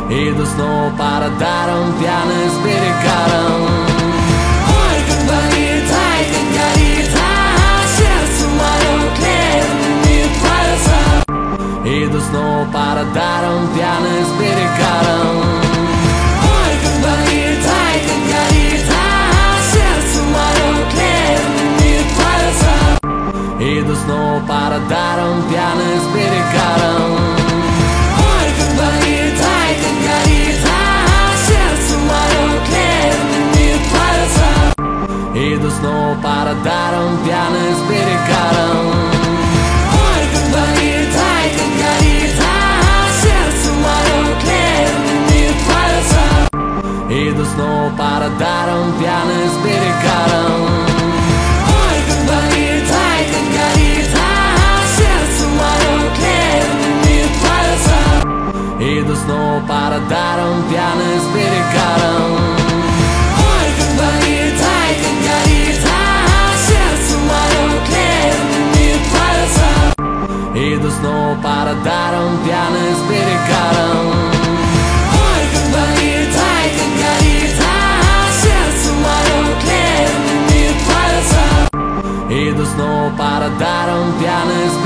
Idos no para dar piano e spiricaram. Idos no para dar piano e spiricaram. Idos no para dar piano e spiricaram. Idos no para dar piano e spiricaram. Idos no para dar piano e spiricaram. Idos no para dar piano e spiricaram. Idos no para dar piano e spiricaram. Idos no para dar piano e spiricaram.